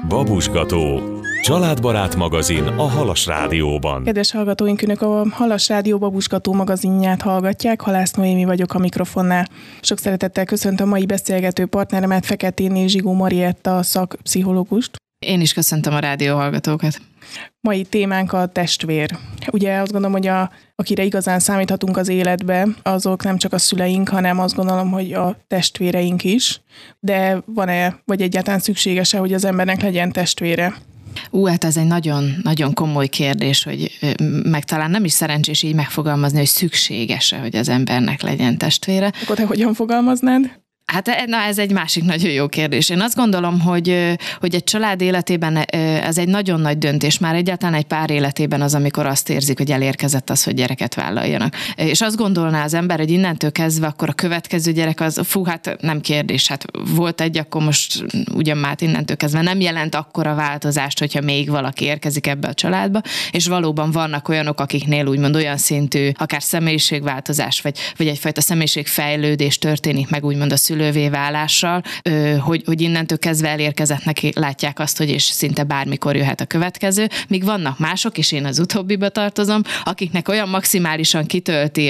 Babusgató, családbarát magazin a Halas Rádióban. Kedves hallgatóink, Önök a Halas Rádió Babusgató magazinját hallgatják. Halász Noémi vagyok a mikrofonnál. Sok szeretettel köszöntöm a mai beszélgető partneremet, Feketéné Zsigó Marietta szakpszichológust. Én is köszöntöm a rádió hallgatókat. Mai témánk a testvér. Ugye azt gondolom, hogy akire igazán számíthatunk az életbe, azok nem csak a szüleink, hanem azt gondolom, hogy a testvéreink is. De van-e, vagy egyáltalán szükséges-e, hogy az embernek legyen testvére? Hát ez egy nagyon komoly kérdés, hogy meg talán nem is szerencsés így megfogalmazni, hogy szükséges-e, hogy az embernek legyen testvére. Akkor te hogyan fogalmaznád? Hát ez egy másik nagyon jó kérdés. Én azt gondolom, hogy egy család életében ez egy nagyon nagy döntés, már egyáltalán egy pár életében az, amikor azt érzik, hogy elérkezett az, hogy gyereket vállaljanak. És azt gondolná az ember, hogy innentől kezdve akkor a következő gyerek az, hát nem kérdés, hát volt egy, akkor most ugyan már innentől kezdve nem jelent akkora változást, hogyha még valaki érkezik ebbe a családba, és valóban vannak olyanok, akiknél úgymond olyan szintű, akár személyiségváltozás, vagy egyfajta személyiségfejlődés történik meg úgymond a szülővé válással, hogy innentől kezdve elérkezettnek látják azt, hogy és szinte bármikor jöhet a következő, míg vannak mások, és én az utóbbiba tartozom, akiknek olyan maximálisan kitölti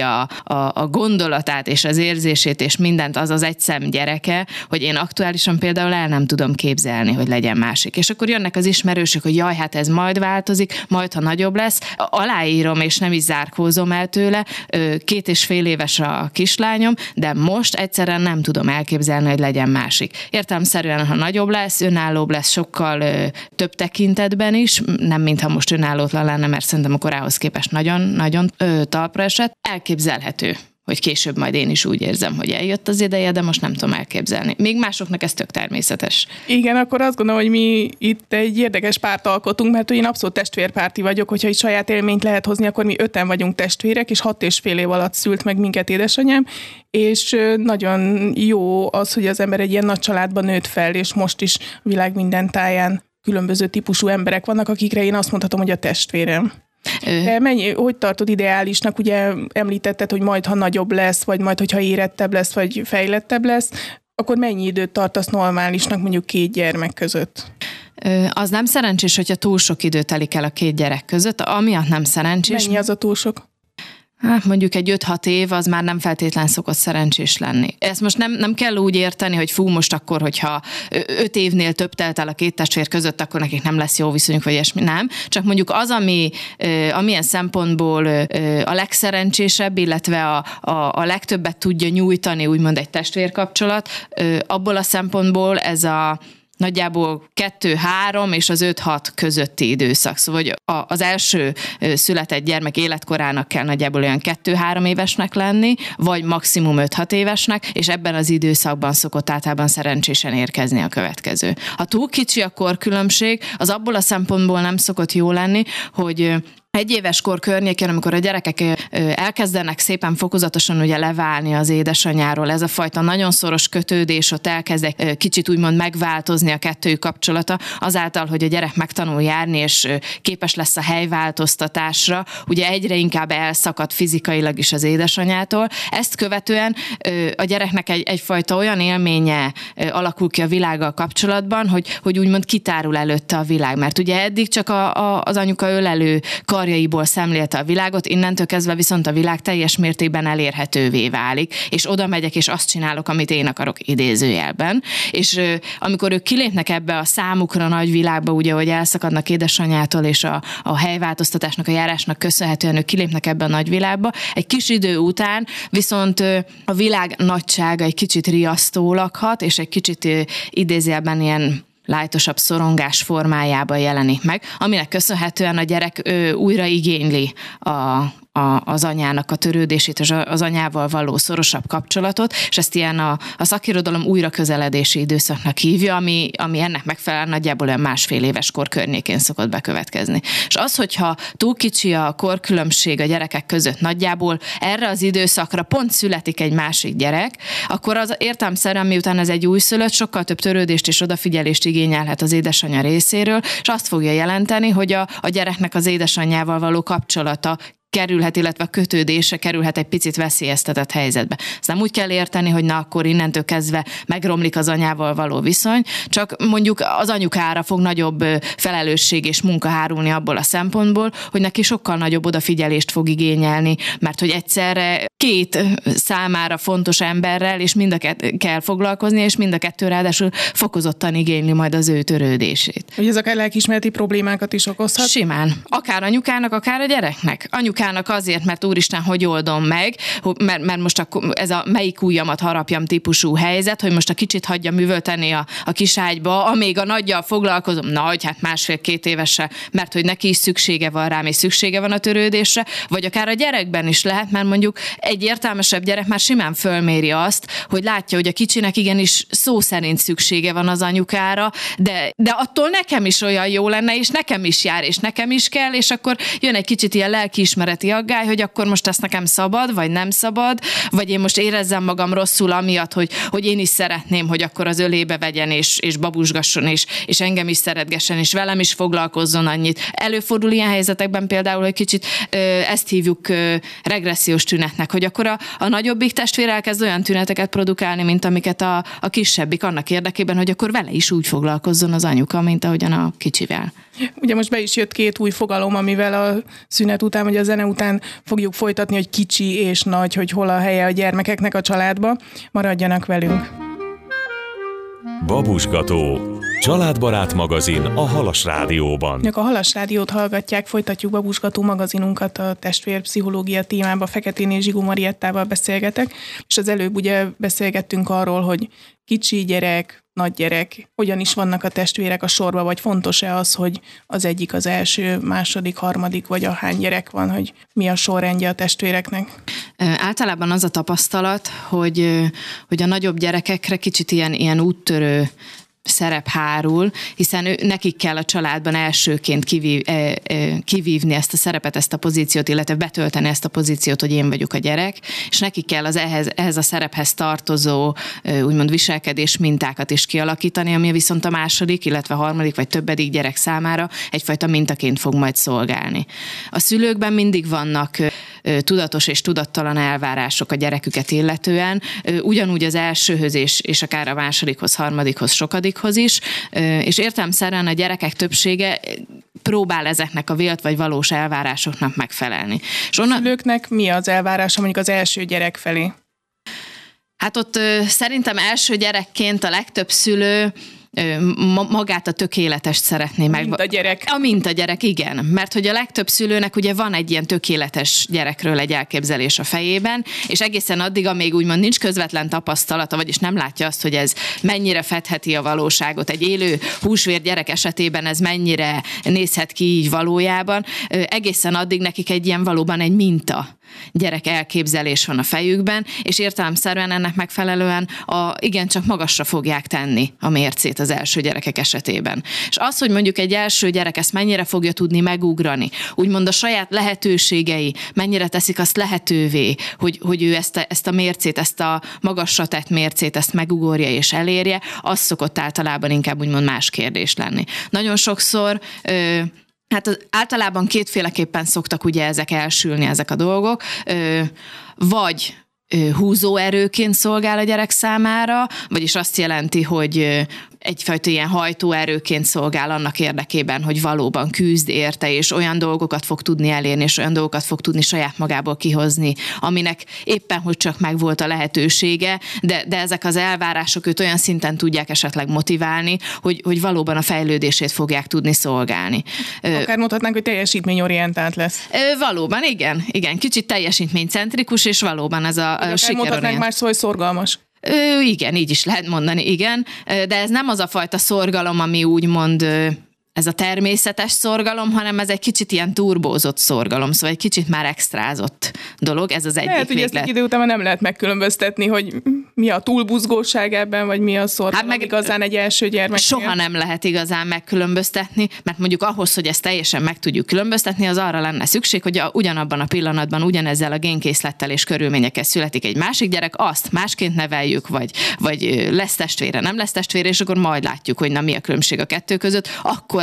a gondolatát és az érzését és mindent az egy szem gyereke, hogy én aktuálisan például el nem tudom képzelni, hogy legyen másik. És akkor jönnek az ismerősök, hogy jaj, hát ez majd változik, majd ha nagyobb lesz, aláírom és nem is zárkózom el tőle, 2,5 éves a kislányom, de most egyszerűen nem tudom elképzelni, hogy legyen másik. Értelemszerűen, ha nagyobb lesz, önállóbb lesz sokkal több tekintetben is, nem mintha most önállótlan lenne, mert szerintem a korához képest nagyon talpra esett. Elképzelhető, hogy később majd én is úgy érzem, hogy eljött az ideje, de most nem tudom elképzelni. Még másoknak ez tök természetes. Igen, akkor azt gondolom, hogy mi itt egy érdekes párt alkotunk, mert én abszolút testvérpárti vagyok, hogyha itt saját élményt lehet hozni, akkor mi 5-en vagyunk testvérek, és 6,5 év alatt szült meg minket édesanyám, és nagyon jó az, hogy az ember egy ilyen nagy családban nőtt fel, és most is a világ minden táján különböző típusú emberek vannak, akikre én azt mondhatom, hogy a testvérem. De hogy tartod ideálisnak? Ugye említetted, hogy majd, ha nagyobb lesz, vagy majd, hogyha érettebb lesz, vagy fejlettebb lesz, akkor mennyi időt tartasz normálisnak mondjuk 2 gyermek között? Az nem szerencsés, hogyha túl sok idő telik el a 2 gyerek között, amiatt nem szerencsés. Mennyi az a túl sok? Hát mondjuk egy 5-6 év, az már nem feltétlen szokott szerencsés lenni. Ezt most nem kell úgy érteni, hogy most akkor, hogyha 5 évnél több telt el a 2 testvér között, akkor nekik nem lesz jó viszonyuk, vagy ilyesmi, nem. Csak mondjuk az, amilyen szempontból a legszerencsésebb, illetve a legtöbbet tudja nyújtani, úgymond egy testvérkapcsolat, abból a szempontból ez a nagyjából 2-3 és az 5-6 közötti időszak. Szóval hogy az első született gyermek életkorának kell nagyjából olyan 2-3 évesnek lenni, vagy maximum 5-6 évesnek, és ebben az időszakban szokott általában szerencsésen érkezni a következő. Ha túl kicsi a korkülönbség, az abból a szempontból nem szokott jó lenni, hogy 1 éves kor környékén, amikor a gyerekek elkezdenek szépen fokozatosan ugye leválni az édesanyáról, ez a fajta nagyon szoros kötődés, ott elkezd kicsit úgymond megváltozni a kettőjük kapcsolata, azáltal, hogy a gyerek megtanul járni, és képes lesz a helyváltoztatásra, ugye egyre inkább elszakad fizikailag is az édesanyától. Ezt követően a gyereknek egyfajta olyan élménye alakul ki a világgal kapcsolatban, hogy úgymond kitárul előtte a világ, mert ugye eddig csak az anyuka ölelő karjaiból szemlélte a világot, innentől kezdve viszont a világ teljes mértékben elérhetővé válik, és oda megyek, és azt csinálok, amit én akarok idézőjelben. És amikor ők kilépnek ebbe a számukra nagy világba, ugye, hogy elszakadnak édesanyától, és a helyváltoztatásnak, a járásnak köszönhetően ők kilépnek ebbe a nagy világba, egy kis idő után viszont a világ nagysága egy kicsit riasztólag hat, és egy kicsit idézőjelben ilyen lájtosabb szorongás formájában jelenik meg, aminek köszönhetően a gyerek újra igényli az anyának a törődését és az anyával való szorosabb kapcsolatot, és ezt ilyen a szakirodalom újra közeledési időszaknak hívja, ami ennek megfelelően nagyjából olyan 1,5 éves kor környékén szokott bekövetkezni. És az, hogyha túl kicsi a korkülönbség a gyerekek között nagyjából, erre az időszakra pont születik egy másik gyerek, akkor az értelemszerűen, miután ez egy újszülött, sokkal több törődést és odafigyelést igényelhet az édesanyja részéről, és azt fogja jelenteni, hogy a gyereknek az édesanyjával való kapcsolata kerülhet, illetve a kötődése kerülhet egy picit veszélyeztetett helyzetbe. Ezt nem úgy kell érteni, hogy na akkor innentől kezdve megromlik az anyával való viszony, csak mondjuk az anyukára fog nagyobb felelősség és munka hárulni abból a szempontból, hogy neki sokkal nagyobb odafigyelést fog igényelni, mert hogy egyszerre két számára fontos emberrel, és mind a kell foglalkozni, és mind a kettő ráadásul fokozottan igényli majd az ő törődését. Hogy ez akár lelkiismereti problémákat is okozhat? Simán. Akár anyukának, akár a gyereknek. Anyukának azért, mert úristen, hogy oldom meg, mert most akkor ez a melyik ujjamat harapjam típusú helyzet, hogy most a kicsit hagyjam üvölteni a kiságyba, amíg a nagyjal foglalkozom, nagy, hát 1,5-2 évese, mert hogy neki is szüksége van rám, és szüksége van a törődésre, vagy akár a gyerekben is lehet, mert mondjuk egy értelmesebb gyerek már simán fölméri azt, hogy látja, hogy a kicsinek igenis szó szerint szüksége van az anyukára, de attól nekem is olyan jó lenne, és nekem is jár, és nekem is kell, és akkor jön egy kicsit ilyen lelkiismereti aggály, hogy akkor most ezt nekem szabad, vagy nem szabad, vagy én most érezzem magam rosszul amiatt, hogy én is szeretném, hogy akkor az ölébe vegyen, és babusgasson, és engem is szeretgessen, és velem is foglalkozzon annyit. Előfordul ilyen helyzetekben például, hogy kicsit ezt hívjuk regressziós tünetnek, hogy akkor a nagyobbik testvér elkezd olyan tüneteket produkálni, mint amiket a kisebbik, annak érdekében, hogy akkor vele is úgy foglalkozzon az anyuka, mint ahogyan a kicsivel. Ugye most be is jött 2 új fogalom, amivel a szünet után, vagy a zene után fogjuk folytatni, hogy kicsi és nagy, hogy hol a helye a gyermekeknek a családba. Maradjanak velünk! Babusgató. Családbarát magazin a Halas Rádióban. A Halas Rádiót hallgatják, folytatjuk Babusgató magazinunkat a testvérpszichológia témába. Feketén és Zsigó Mariettával beszélgetek, és az előbb ugye beszélgettünk arról, hogy kicsi gyerek, nagy gyerek, hogyan is vannak a testvérek a sorba, vagy fontos-e az, hogy az egyik az első, második, harmadik, vagy ahány gyerek van, hogy mi a sorrendje a testvéreknek? Általában az a tapasztalat, hogy a nagyobb gyerekekre kicsit ilyen úttörő szerep hárul, hiszen nekik kell a családban elsőként kivívni ezt a szerepet, ezt a pozíciót, illetve betölteni ezt a pozíciót, hogy én vagyok a gyerek, és nekik kell az ehhez a szerephez tartozó úgymond viselkedés mintákat is kialakítani, ami viszont a második, illetve a harmadik vagy többedik gyerek számára egyfajta mintaként fog majd szolgálni. A szülőkben mindig vannak tudatos és tudattalan elvárások a gyereküket illetően, ugyanúgy az elsőhöz és akár a másodikhoz, harmadikhoz, sokadikhoz is, és értelemszerűen a gyerekek többsége próbál ezeknek a vélt vagy valós elvárásoknak megfelelni. És a szülőknek mi az elvárása mondjuk az első gyerek felé? Hát ott szerintem első gyerekként a legtöbb szülő magát a tökéletest szeretné meg. Mint a gyerek. Mint a gyerek, igen. Mert hogy a legtöbb szülőnek ugye van egy ilyen tökéletes gyerekről egy elképzelés a fejében, és egészen addig, amíg úgymond nincs közvetlen tapasztalata, vagyis nem látja azt, hogy ez mennyire fedheti a valóságot. Egy élő húsvér gyerek esetében ez mennyire nézhet ki így valójában. Egészen addig nekik egy ilyen valóban egy minta gyerek elképzelés van a fejükben, és értelemszerűen ennek megfelelően igencsak magasra fogják tenni a mércét az első gyerekek esetében. És az, hogy mondjuk egy első gyerek ezt mennyire fogja tudni megugrani, úgymond a saját lehetőségei mennyire teszik azt lehetővé, hogy ő ezt a mércét, ezt a magasra tett mércét, ezt megugorja és elérje, az szokott általában inkább úgymond más kérdés lenni. Nagyon sokszor hát általában kétféleképpen szoktak ugye ezek elsülni, ezek a dolgok, vagy húzóerőként szolgál a gyerek számára, vagyis azt jelenti, hogy egyfajta ilyen hajtóerőként szolgál annak érdekében, hogy valóban küzd érte, és olyan dolgokat fog tudni elérni, és olyan dolgokat fog tudni saját magából kihozni, aminek éppen, hogy csak megvolt a lehetősége, de ezek az elvárások őt olyan szinten tudják esetleg motiválni, hogy valóban a fejlődését fogják tudni szolgálni. Akár mondhatnánk, hogy teljesítményorientált lesz. Valóban, igen, kicsit teljesítménycentrikus, és valóban ez a sikerorientált. Mondhatnánk más szó, hogy szorgalmas. Igen, így is lehet mondani, igen, de ez nem az a fajta szorgalom, ami úgymond ez a természetes szorgalom, hanem ez egy kicsit ilyen turbózott szorgalom, szóval egy kicsit már extrázott dolog, ez az egyik véglet. Ugye ezt egy idő után nem lehet megkülönböztetni, hogy mi a túlbuzgóság ebben, vagy mi a szorgalom hát igazán egy első gyermeknél. Soha nem lehet igazán megkülönböztetni, mert mondjuk ahhoz, hogy ezt teljesen meg tudjuk különböztetni, az arra lenne szükség, hogy ugyanabban a pillanatban ugyanezzel a génkészlettel és körülményekkel születik egy másik gyerek, azt másként neveljük, vagy lesz testvére, nem lesz testvére, és akkor majd látjuk, hogy na mi a különbség a kettő között, akkor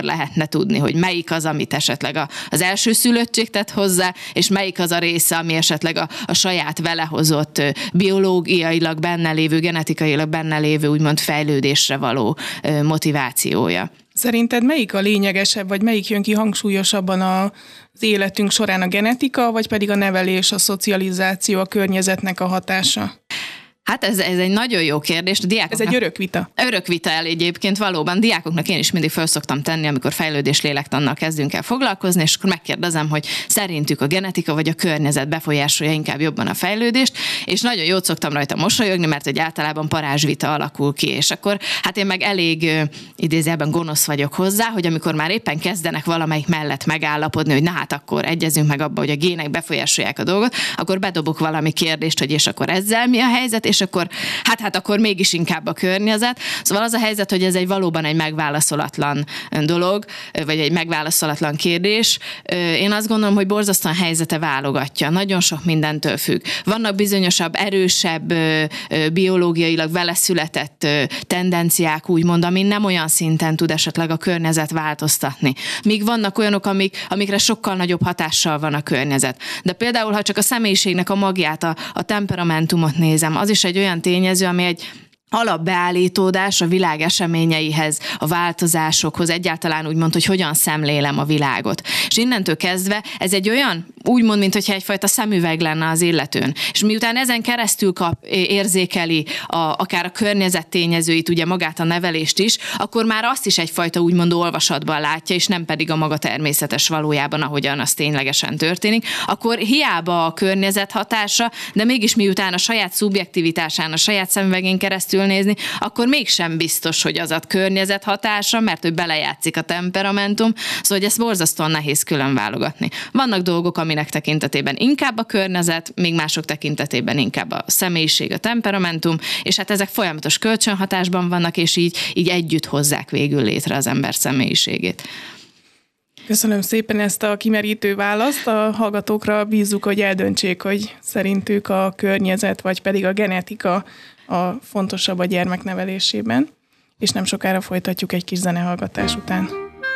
akkor lehetne tudni, hogy melyik az, amit esetleg az első szülöttség tett hozzá, és melyik az a része, ami esetleg a saját velehozott biológiailag benne lévő, genetikailag benne lévő úgymond fejlődésre való motivációja. Szerinted melyik a lényegesebb, vagy melyik jön ki hangsúlyosabban az életünk során, a genetika, vagy pedig a nevelés, a szocializáció, a környezetnek a hatása? Hát ez egy nagyon jó kérdés. Ez egy örök vita. Örök vita egyébként valóban. Diákoknak én is mindig föl szoktam tenni, amikor fejlődés lélektannal kezdünk el foglalkozni, és akkor megkérdezem, hogy szerintük a genetika vagy a környezet befolyásolja inkább jobban a fejlődést, és nagyon jót szoktam rajta mosolyogni, mert egy általában parázsvita alakul ki, és akkor hát én meg elég idézőjelben gonosz vagyok hozzá, hogy amikor már éppen kezdenek valamelyik mellett megállapodni, hogy na hát akkor egyezünk meg abba, hogy a gének befolyásolják a dolgot, akkor bedobok valami kérdést, hogy és akkor ezzel mi a helyzet, és akkor hát akkor mégis inkább a környezet. Szóval az a helyzet, hogy ez valóban egy megválaszolatlan dolog, vagy egy megválaszolatlan kérdés. Én azt gondolom, hogy borzasztóan helyzete válogatja. Nagyon sok mindentől függ. Vannak bizonyosabb, erősebb, biológiailag veleszületett tendenciák, úgymond, ami nem olyan szinten tud esetleg a környezet változtatni. Míg vannak olyanok, amikre sokkal nagyobb hatással van a környezet. De például, ha csak a személyiségnek a magját, a temperamentumot nézem, az is egy olyan tényező, ami egy alapbeállítódás a világ eseményeihez, a változásokhoz, egyáltalán úgymond, hogy hogyan szemlélem a világot. És innentől kezdve ez egy olyan, úgymond, mintha egyfajta szemüveg lenne az illetőn. És miután ezen keresztül érzékeli akár a környezet tényezőit, ugye magát a nevelést is, akkor már azt is egyfajta úgymond olvasatban látja, és nem pedig a maga természetes valójában, ahogyan az ténylegesen történik. Akkor hiába a környezet hatása, de mégis miután a saját szubjektivitásán, a saját szemüvegén keresztül nézni, akkor mégsem biztos, hogy az a környezet hatása, mert ő belejátszik a temperamentum, szóval hogy ezt borzasztóan nehéz külön válogatni. Vannak dolgok, aminek tekintetében inkább a környezet, még mások tekintetében inkább a személyiség, a temperamentum, és hát ezek folyamatos kölcsönhatásban vannak, és így együtt hozzák végül létre az ember személyiségét. Köszönöm szépen ezt a kimerítő választ. A hallgatókra bízzuk, hogy eldöntsék, hogy szerintük a környezet, vagy pedig a genetika a fontosabb a gyermek nevelésében, és nem sokára folytatjuk egy kis zenehallgatás után.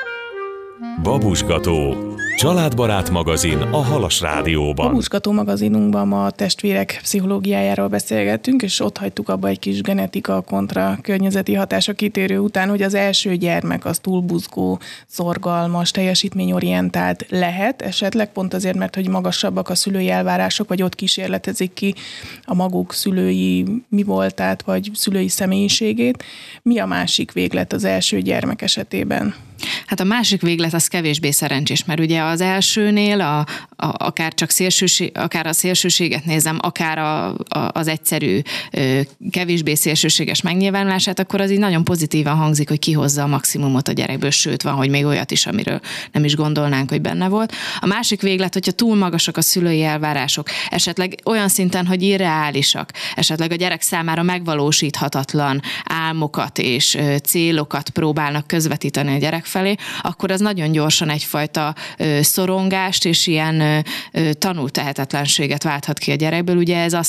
Babusgató, családbarát magazin a Halas Rádióban. Babusgató magazinunkban ma a testvérek pszichológiájáról beszélgettünk, és ott hagytuk abba egy kis genetika kontra környezeti hatása kitérő után, hogy az első gyermek az túl buzgó, szorgalmas, teljesítményorientált lehet, esetleg pont azért, mert hogy magasabbak a szülői elvárások, vagy ott kísérletezik ki a maguk szülői mi voltát, vagy szülői személyiségét. Mi a másik véglet az első gyermek esetében? Hát a másik véglet az kevésbé szerencsés, mert ugye az elsőnél akár csak akár a szélsőséget nézem, akár az egyszerű, kevésbé szélsőséges megnyilvánulását, akkor az így nagyon pozitívan hangzik, hogy kihozza a maximumot a gyerekből, sőt van, hogy még olyat is, amiről nem is gondolnánk, hogy benne volt. A másik véglet, hogyha túl magasak a szülői elvárások, esetleg olyan szinten, hogy irreálisak, esetleg a gyerek számára megvalósíthatatlan álmokat és célokat próbálnak közvetíteni a gyerek felé, akkor az nagyon gyorsan egyfajta szorongást és ilyen tanult tehetetlenséget válthat ki a gyerekből. Ugye ez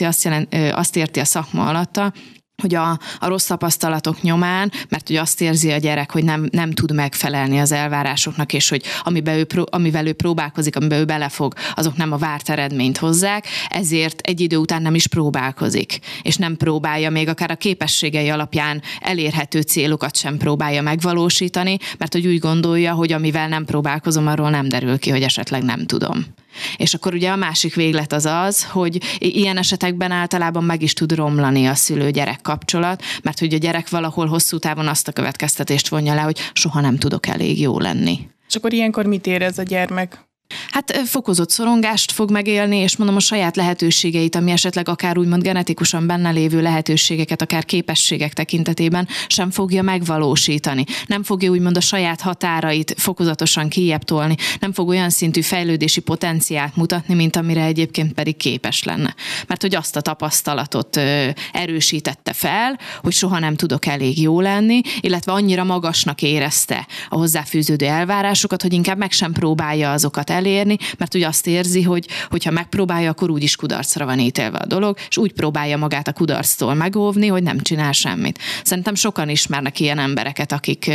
azt érti a szakma alatta, hogy a rossz tapasztalatok nyomán, mert ugye azt érzi a gyerek, hogy nem tud megfelelni az elvárásoknak, és hogy amivel ő próbálkozik, amiben ő belefog, azok nem a várt eredményt hozzák, ezért egy idő után nem is próbálkozik, és nem próbálja még akár a képességei alapján elérhető célokat sem próbálja megvalósítani, mert hogy úgy gondolja, hogy amivel nem próbálkozom, arról nem derül ki, hogy esetleg nem tudom. És akkor ugye a másik véglet az, hogy ilyen esetekben általában meg is tud romlani a szülő-gyerek kapcsolat, mert hogy a gyerek valahol hosszú távon azt a következtetést vonja le, hogy soha nem tudok elég jó lenni. És akkor ilyenkor mit érez a gyermek? Hát fokozott szorongást fog megélni, és mondom a saját lehetőségeit, ami esetleg akár úgymond genetikusan benne lévő lehetőségeket, akár képességek tekintetében sem fogja megvalósítani. Nem fogja úgymond a saját határait fokozatosan kijjebb tolni, nem fog olyan szintű fejlődési potenciált mutatni, mint amire egyébként pedig képes lenne. Mert hogy azt a tapasztalatot erősítette fel, hogy soha nem tudok elég jó lenni, illetve annyira magasnak érezte a hozzáfűződő elvárásokat, hogy inkább meg sem próbálja azokat elérni, mert ugye azt érzi, hogy ha megpróbálja, akkor úgyis kudarcra van ítélve a dolog, és úgy próbálja magát a kudarctól megóvni, hogy nem csinál semmit. Szerintem sokan ismernek ilyen embereket,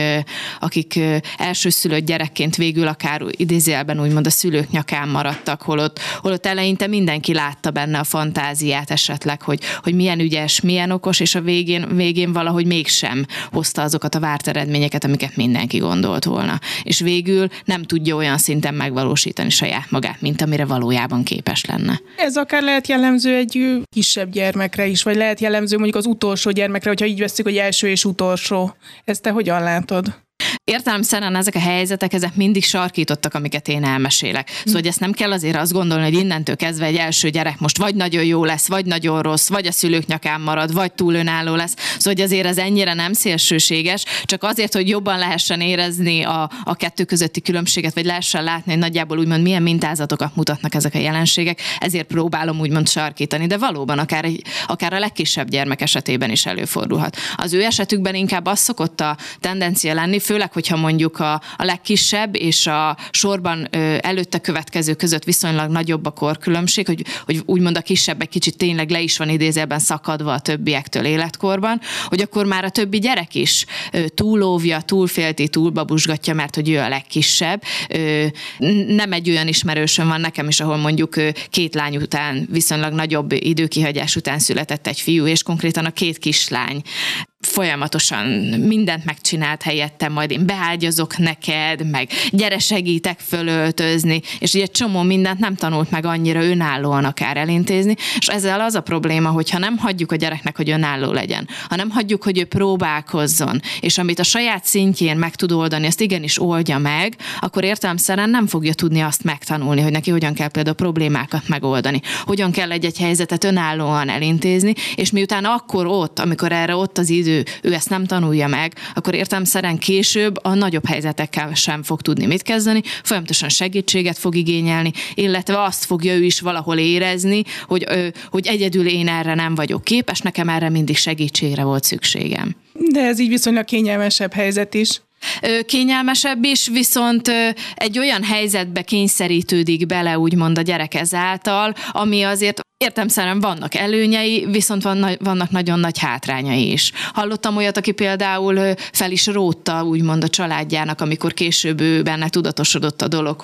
akik elsőszülött gyerekként végül akár idézőjelben úgymond a szülők nyakán maradtak, holott eleinte mindenki látta benne a fantáziát esetleg, hogy milyen ügyes, milyen okos, és a végén valahogy mégsem hozta azokat a várt eredményeket, amiket mindenki gondolt volna. És végül nem tudja olyan szinten megvalósítani saját magát, mint amire valójában képes lenne. Ez akár lehet jellemző egy kisebb gyermekre is, vagy lehet jellemző mondjuk az utolsó gyermekre, hogyha így veszik, hogy első és utolsó. Ezt te hogyan látod? Értelemszerűen ezek a helyzetek, ezek mindig sarkítottak, amiket én elmesélek. Szóval, hogy ezt nem kell azért azt gondolni, hogy innentől kezdve egy első gyerek most vagy nagyon jó lesz, vagy nagyon rossz, vagy a szülők nyakán marad, vagy túl önálló lesz. Szóval, hogy azért ez ennyire nem szélsőséges, csak azért, hogy jobban lehessen érezni a kettő közötti különbséget, vagy lehessen látni, hogy nagyjából úgymond milyen mintázatokat mutatnak ezek a jelenségek, ezért próbálom úgymond sarkítani, de valóban akár a legkisebb gyermek esetében is előfordulhat. Az ő esetükben inkább az szokott a tendencia lenni, főleg, hogyha mondjuk a legkisebb és a sorban előtte következő között viszonylag nagyobb a korkülönbség, hogy úgymond a kisebb egy kicsit tényleg le is van idézőben szakadva a többiektől életkorban, hogy akkor már a többi gyerek is túlóvja, túlfélti, túlbabusgatja, mert hogy ő a legkisebb. Nem egy olyan ismerősöm van nekem is, ahol mondjuk 2 lány után, viszonylag nagyobb időkihagyás után született egy fiú, és konkrétan a 2 kislány folyamatosan mindent megcsinált helyettem, majd én beágyazok neked, meg gyere segítek fölöltözni, és ugye egy csomó mindent nem tanult meg annyira önállóan akár elintézni, és ezzel az a probléma, hogyha nem hagyjuk a gyereknek, hogy önálló legyen, hanem hagyjuk, hogy ő próbálkozzon, és amit a saját szintjén meg tud oldani, azt igenis oldja meg, akkor értelemszerűen nem fogja tudni azt megtanulni, hogy neki hogyan kell például problémákat megoldani, hogyan kell egy helyzetet önállóan elintézni, és miután akkor amikor erre ott az idő, ő ezt nem tanulja meg, akkor értelemszerűen később a nagyobb helyzetekkel sem fog tudni mit kezdeni, folyamatosan segítséget fog igényelni, illetve azt fogja ő is valahol érezni, hogy egyedül én erre nem vagyok képes, nekem erre mindig segítségre volt szükségem. De ez így viszonylag kényelmesebb helyzet is. Kényelmesebb is, viszont egy olyan helyzetbe kényszerítődik bele, úgymond a gyerek ezáltal, ami azért értelemszerűen vannak előnyei, viszont vannak nagyon nagy hátrányai is. Hallottam olyat, aki például fel is rótta úgymond a családjának, amikor később ő benne tudatosodott a dolog,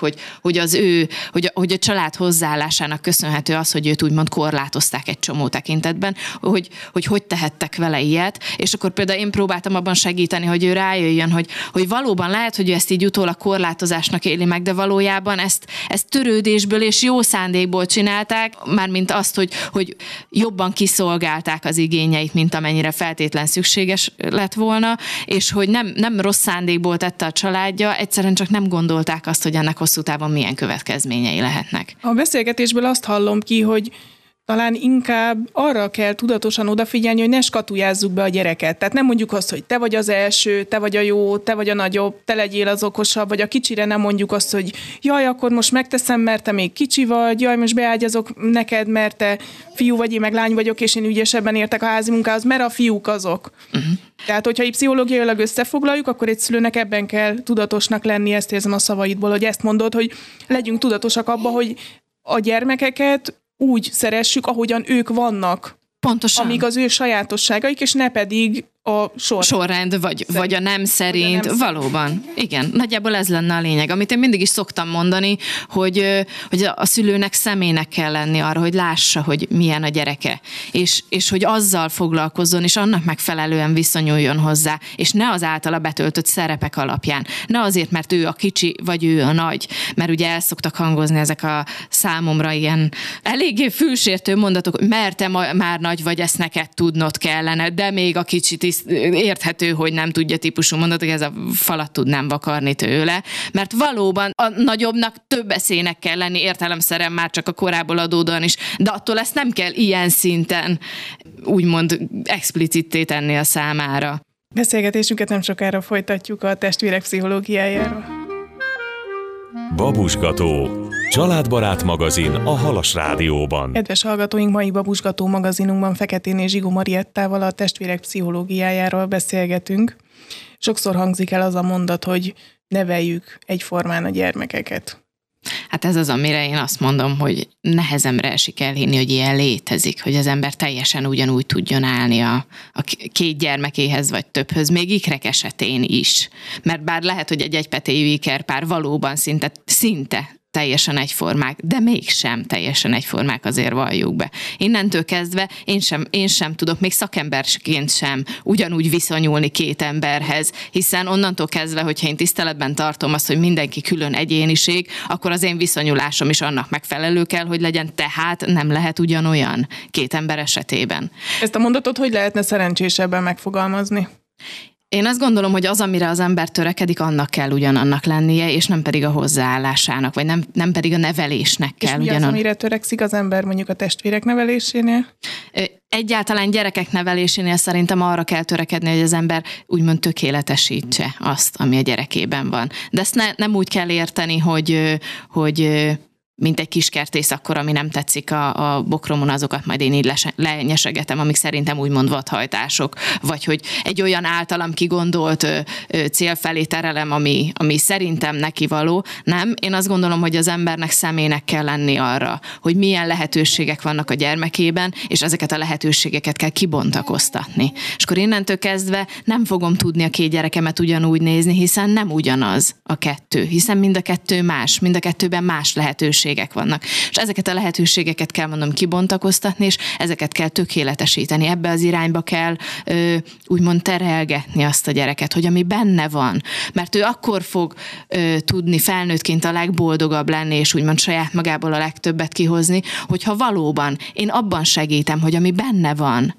hogy a család hozzáállásának köszönhető az, hogy őt úgymond korlátozták egy csomó tekintetben, hogy tehettek vele ilyet, és akkor például én próbáltam abban segíteni, hogy ő rájöjjön, hogy valóban lehet, hogy ő ezt így utólag korlátozásnak éli meg, de valójában ezt törődésből és jó szándékból csinálták, mármint azt, hogy jobban kiszolgálták az igényeit, mint amennyire feltétlen szükséges lett volna, és hogy nem rossz szándékból tette a családja, egyszerűen csak nem gondolták azt, hogy ennek hosszú távon milyen következményei lehetnek. A beszélgetésből azt hallom ki, hogy talán inkább arra kell tudatosan odafigyelni, hogy ne skatujázzuk be a gyereket. Tehát nem mondjuk azt, hogy te vagy az első, te vagy a jó, te vagy a nagyobb, te legyél az okosabb, vagy a kicsire nem mondjuk azt, hogy jaj, akkor most megteszem, mert te még kicsi vagy, jaj, most beágyazok neked, mert te fiú vagy, én meg lány vagyok, és én ügyesebben értek a házi munkához, mert a fiúk azok. Uh-huh. Tehát, hogyha így pszichológiailag összefoglaljuk, akkor egy szülőnek ebben kell tudatosnak lenni, ezt érzem a szavaidból, hogy ezt mondod, hogy legyünk tudatosak abba, hogy a gyermekeket úgy szeressük, ahogyan ők vannak. Pontosan. Amíg az ő sajátosságaik, és ne pedig a sorrend, vagy a nem szerint. Valóban. Igen, nagyjából ez lenne a lényeg. Amit én mindig is szoktam mondani, hogy a szülőnek személynek kell lenni arra, hogy lássa, hogy milyen a gyereke. És hogy azzal foglalkozzon, és annak megfelelően viszonyuljon hozzá, és ne az általa betöltött szerepek alapján. Ne azért, mert ő a kicsi, vagy ő a nagy. Mert ugye el szoktak hangozni ezek a számomra ilyen eléggé fülsértő mondatok, hogy mert te már nagy vagy, ezt neked tudnod kellene, de még a kicsit érthető, hogy nem tudja típusú mondatok, ez a falat tudnám vakarni tőle, mert valóban a nagyobbnak több eszének kell lenni, értelemszerűen már csak a korából adódóan is, de attól ezt nem kell ilyen szinten úgymond explicitté tenni a számára. Beszélgetésünket nem sokára folytatjuk a testvérek pszichológiájáról. Babusgató. Családbarát magazin a Halas Rádióban. Kedves hallgatóink, mai Babusgató magazinunkban Feketén és Zsigó Mariettával a testvérek pszichológiájáról beszélgetünk. Sokszor hangzik el az a mondat, hogy neveljük egyformán a gyermekeket. Hát ez az, amire én azt mondom, hogy nehezemre esik elhinni, hogy ilyen létezik, hogy az ember teljesen ugyanúgy tudjon állni a két gyermekéhez vagy többhöz, még ikrek esetén is. Mert bár lehet, hogy egy egypetéjű ikerpár valóban szinte teljesen egyformák, de mégsem teljesen egyformák, azért valljuk be. Innentől kezdve én sem tudok, még szakemberként sem ugyanúgy viszonyulni két emberhez, hiszen onnantól kezdve, hogyha én tiszteletben tartom azt, hogy mindenki külön egyéniség, akkor az én viszonyulásom is annak megfelelő kell, hogy legyen, tehát nem lehet ugyanolyan két ember esetében. Ezt a mondatot hogy lehetne szerencsésebben megfogalmazni? Én azt gondolom, hogy az, amire az ember törekedik, annak kell ugyanannak lennie, és nem pedig a hozzáállásának, vagy nem pedig a nevelésnek kell. És mi az, amire törekszik az ember mondjuk a testvérek nevelésénél? Egyáltalán gyerekek nevelésénél szerintem arra kell törekedni, hogy az ember úgymond tökéletesítse azt, ami a gyerekében van. De ezt nem úgy kell érteni, hogy mint egy kiskertész, akkor, ami nem tetszik a bokromon, azokat majd én így lenyesegetem, amik szerintem úgymond vadhajtások, vagy hogy egy olyan általam kigondolt cél felé terelem, ami szerintem neki való. Nem, én azt gondolom, hogy az embernek személynek kell lenni arra, hogy milyen lehetőségek vannak a gyermekében, és ezeket a lehetőségeket kell kibontakoztatni. És akkor innentől kezdve nem fogom tudni a két gyerekemet ugyanúgy nézni, hiszen nem ugyanaz a kettő, hiszen mind a kettő más, mind a kettőben más lehetőségek vannak. És ezeket a lehetőségeket kell kibontakoztatni, és ezeket kell tökéletesíteni. Ebbe az irányba kell úgymond terelgetni azt a gyereket, hogy ami benne van. Mert ő akkor fog tudni felnőttként a legboldogabb lenni, és úgymond saját magából a legtöbbet kihozni, hogyha valóban én abban segítem, hogy ami benne van,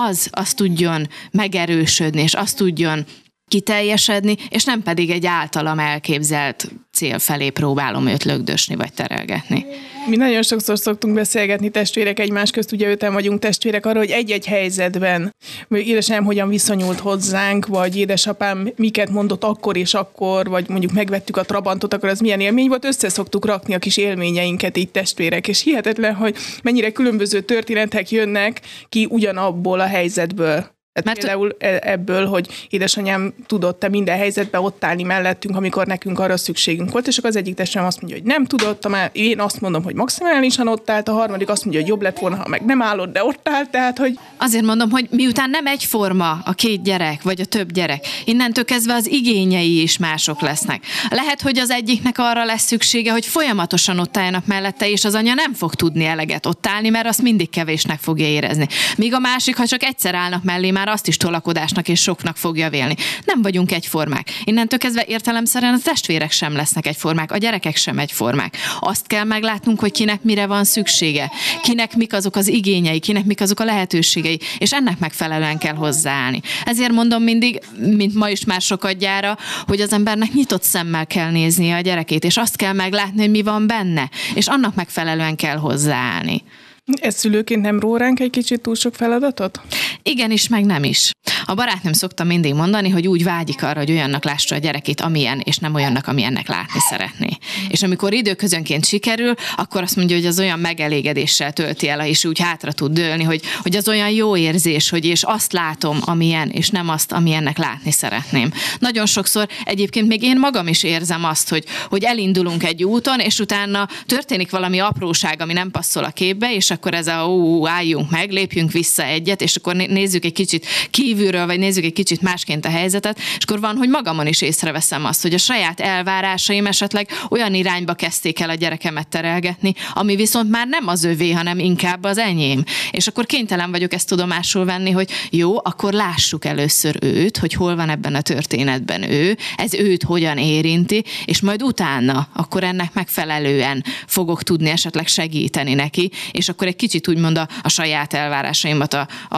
az tudjon megerősödni, és az tudjon kiteljesedni, és nem pedig egy általam elképzelt cél felé próbálom őt lögdösni, vagy terelgetni. Mi nagyon sokszor szoktunk beszélgetni testvérek egymás közt, ugye 5-en vagyunk testvérek, arról, hogy egy-egy helyzetben, vagy édesanyám hogyan viszonyult hozzánk, vagy édesapám miket mondott akkor és akkor, vagy mondjuk megvettük a Trabantot, akkor az milyen élmény volt, össze szoktuk rakni a kis élményeinket így testvérek, és hihetetlen, hogy mennyire különböző történetek jönnek ki ugyanabból a helyzetből. Tehát például ebből, hogy édesanyám tudott-e minden helyzetben ott állni mellettünk, amikor nekünk arra szükségünk volt, és akkor az egyik testvérem azt mondja, hogy nem tudott, én azt mondom, hogy maximálisan ott állt, a harmadik azt mondja, hogy jobb lett volna, ha meg nem állott, de ott állt, tehát hogy... Azért mondom, hogy miután nem egyforma a két gyerek, vagy a több gyerek, innentől kezdve az igényei is mások lesznek. Lehet, hogy az egyiknek arra lesz szüksége, hogy folyamatosan ott álljanak mellette, és az anya nem fog tudni eleget ott állni, mert azt mindig kevésnek fogja érezni. Míg a másik, ha csak egyszer állnak mellé, már azt is tolakodásnak és soknak fogja vélni. Nem vagyunk egyformák. Innentől kezdve értelemszerűen a testvérek sem lesznek egyformák, a gyerekek sem egyformák. Azt kell meglátnunk, hogy kinek mire van szüksége, kinek mik azok az igényei, kinek mik azok a lehetőségei, és ennek megfelelően kell hozzáállni. Ezért mondom mindig, mint ma is már sokadjára, hogy az embernek nyitott szemmel kell néznie a gyerekét, és azt kell meglátni, hogy mi van benne, és annak megfelelően kell hozzáállni. Ez szülőként nem ró ránk egy kicsit túl sok feladatot? Igenis, meg nem is. A barátnőm szokta mindig mondani, hogy úgy vágyik arra, hogy olyannak lássa a gyerekét, amilyen, és nem olyannak, amilyennek látni szeretné. És amikor időközönként sikerül, akkor azt mondja, hogy az olyan megelégedéssel tölti el, és úgy hátra tud dőlni, hogy az olyan jó érzés, hogy és azt látom, amilyen, és nem azt, amilyennek látni szeretném. Nagyon sokszor egyébként még én magam is érzem azt, hogy elindulunk egy úton, és utána történik valami apróság, ami nem passzol a képbe, és akkor ez álljunk meg, lépjünk vissza egyet, és akkor nézzük egy kicsit kívülről, vagy nézzük egy kicsit másként a helyzetet, és akkor van, hogy magamon is észreveszem azt, hogy a saját elvárásaim esetleg olyan irányba kezdték el a gyerekemet terelgetni, ami viszont már nem az övé, hanem inkább az enyém. És akkor kénytelen vagyok ezt tudomásul venni, hogy jó, akkor lássuk először őt, hogy hol van ebben a történetben ő, ez őt hogyan érinti, és majd utána akkor ennek megfelelően fogok tudni esetleg segíteni neki, és akkor egy kicsit úgymond a saját elvárásaimat,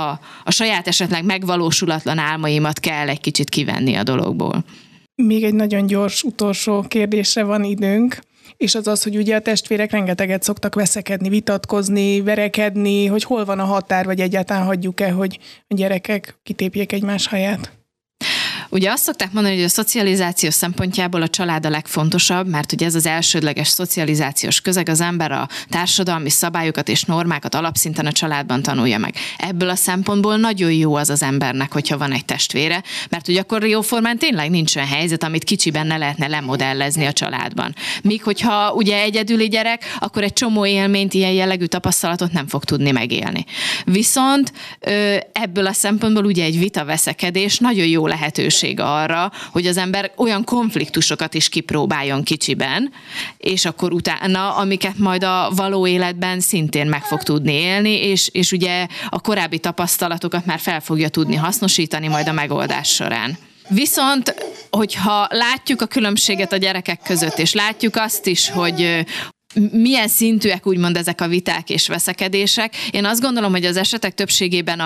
a saját esetleg megvalósulatlan álmaimat kell egy kicsit kivenni a dologból. Még egy nagyon gyors utolsó kérdésre van időnk, és az az, hogy ugye a testvérek rengeteget szoktak veszekedni, vitatkozni, verekedni, hogy hol van a határ, vagy egyáltalán hagyjuk-e, hogy a gyerekek kitépjék egymás haját? Ugye azt szokták mondani, hogy a szocializáció szempontjából a család a legfontosabb, mert ugye ez az elsődleges szocializációs közeg, az ember a társadalmi szabályokat és normákat alapszinten a családban tanulja meg. Ebből a szempontból nagyon jó az embernek, hogyha van egy testvére, mert ugye akkor jóformán tényleg nincs olyan helyzet, amit kicsiben ne lehetne lemodellezni a családban. Míg hogyha ugye egyedüli gyerek, akkor egy csomó élményt, ilyen jellegű tapasztalatot nem fog tudni megélni. Viszont ebből a szempontból ugye egy vitaveszekedés nagyon jó lehetőség arra, hogy az ember olyan konfliktusokat is kipróbáljon kicsiben, és akkor utána, amiket majd a való életben szintén meg fog tudni élni, és ugye a korábbi tapasztalatokat már fel fogja tudni hasznosítani majd a megoldás során. Viszont, hogyha látjuk a különbséget a gyerekek között, és látjuk azt is, hogy milyen szintűek úgymond ezek a viták és veszekedések, én azt gondolom, hogy az esetek többségében,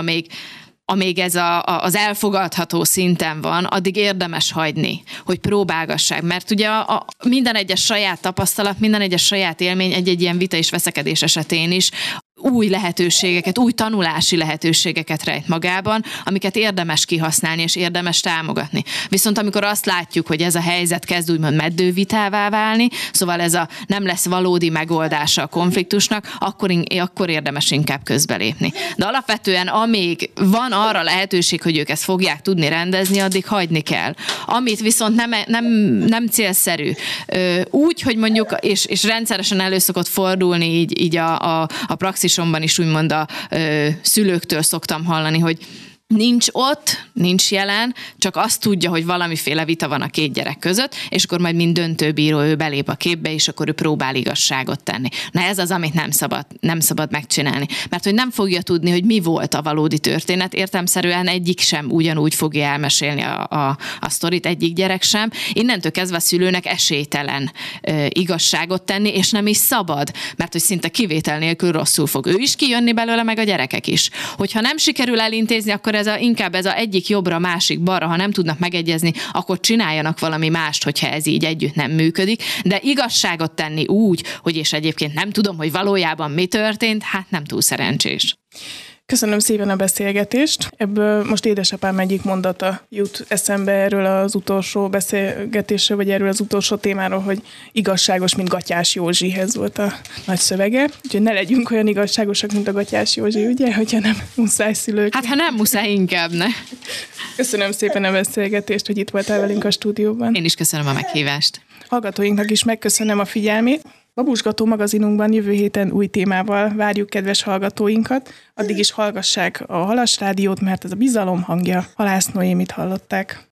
amíg ez az elfogadható szinten van, addig érdemes hagyni, hogy próbálgassák. Mert ugye minden egyes saját tapasztalat, minden egyes saját élmény egy-egy ilyen vita és veszekedés esetén is új lehetőségeket, új tanulási lehetőségeket rejt magában, amiket érdemes kihasználni és érdemes támogatni. Viszont amikor azt látjuk, hogy ez a helyzet kezd úgymond meddővitává válni, szóval ez nem lesz valódi megoldása a konfliktusnak, akkor érdemes inkább közbelépni. De alapvetően amíg van arra lehetőség, hogy ők ezt fogják tudni rendezni, addig hagyni kell. Amit viszont nem célszerű. Úgy, hogy mondjuk, és rendszeresen elő szokott fordulni így a praxisomban is úgymond a szülőktől szoktam hallani, hogy nincs ott, nincs jelen, csak azt tudja, hogy valamiféle vita van a két gyerek között, és akkor majd mint döntőbíró ő belép a képbe, és akkor ő próbál igazságot tenni. Na ez az, amit nem szabad megcsinálni. Mert hogy nem fogja tudni, hogy mi volt a valódi történet, értelemszerűen egyik sem ugyanúgy fogja elmesélni a sztorit, egyik gyerek sem. Innentől kezdve a szülőnek esélytelen igazságot tenni, és nem is szabad, mert hogy szinte kivétel nélkül rosszul fog ő is kijönni belőle, meg a gyerekek is. Hogyha nem sikerül elintézni, akkor inkább ez egyik jobbra, másik balra, ha nem tudnak megegyezni, akkor csináljanak valami mást, hogyha ez így együtt nem működik, de igazságot tenni úgy, hogy és egyébként nem tudom, hogy valójában mi történt, hát nem túl szerencsés. Köszönöm szépen a beszélgetést. Ebből most édesapám egyik mondata jut eszembe erről az utolsó beszélgetésről, vagy erről az utolsó témáról, hogy igazságos, mint Gatyás Józsihez volt a nagy szövege. Úgyhogy ne legyünk olyan igazságosak, mint a Gatyás Józsi, ugye, hogyha nem muszáj szülők. Hát ha nem muszáj, inkább ne. Köszönöm szépen a beszélgetést, hogy itt voltál velünk a stúdióban. Én is köszönöm a meghívást. Hallgatóinknak is megköszönöm a figyelmét. Babusgató magazinunkban jövő héten új témával várjuk kedves hallgatóinkat. Addig is hallgassák a Halas Rádiót, mert ez a bizalom hangja. Halász Noémit hallották.